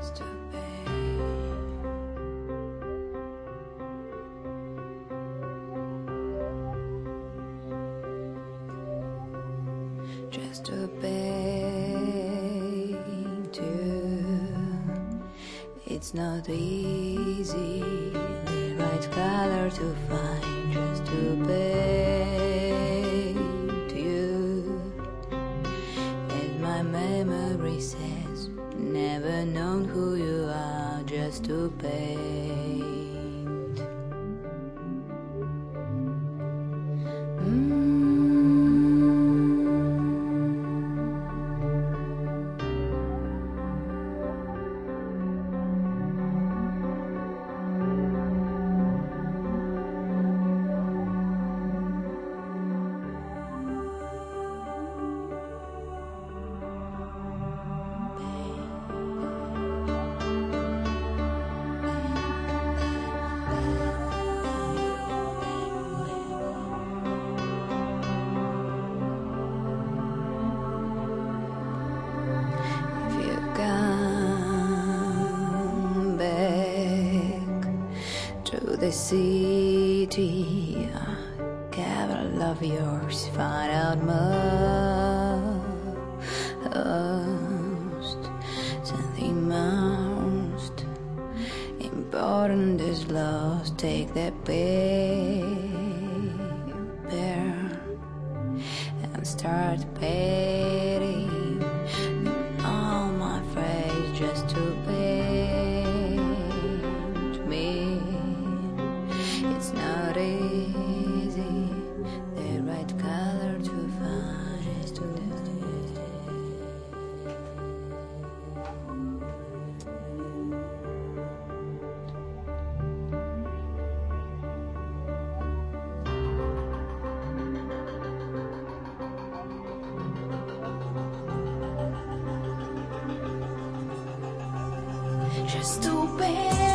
just to pay. Just to paint you. It's not easy, the right color to find. Just to paint you. As my memory says, never known who you are. Just to paint. Come back to the city, capital of yours. Find out most, something most important is lost. Take the paper and start painting all my face just to paint me. It's not easy, the right color to find is to just to paint.